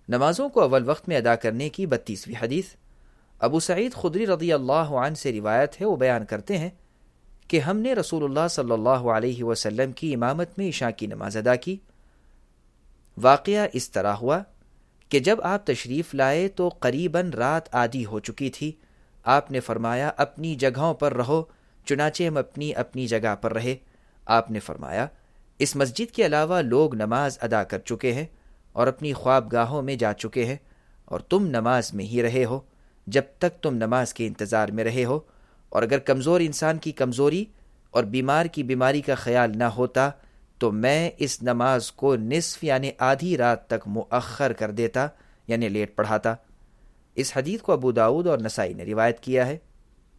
नमाजों को अव्वल वक्त में अदा करने की 32वीं हदीस। अबू सईद खुदरी रज़ियल्लाहु अन्हु से रिवायत है, वो बयान करते हैं कि हमने रसूलुल्लाह सल्लल्लाहु अलैहि वसल्लम की इमामत में इशा की नमाज अदा की। वाक़या इस तरह हुआ कि जब आप तशरीफ़ लाए तो करीबन रात आधी हो चुकी थी। आपने फरमाया, अपनी जगहों पर रहो। चुनाचे हम अपनी अपनी जगह पर रहे। आपने फरमाया, इस मस्जिद के अलावा लोग नमाज अदा कर चुके हैं और अपनी ख्वाबगाहों में जा चुके हैं, और तुम नमाज में ही रहे हो जब तक तुम नमाज के इंतज़ार में रहे हो। और अगर कमज़ोर इंसान की कमज़ोरी और बीमार की बीमारी का ख्याल ना होता तो मैं इस नमाज को निस्फ यानी आधी रात तक मुअख्खर कर देता, यानी लेट पढ़ाता। इस हदीस को अबू दाऊद और नसाई ने रिवायत किया है।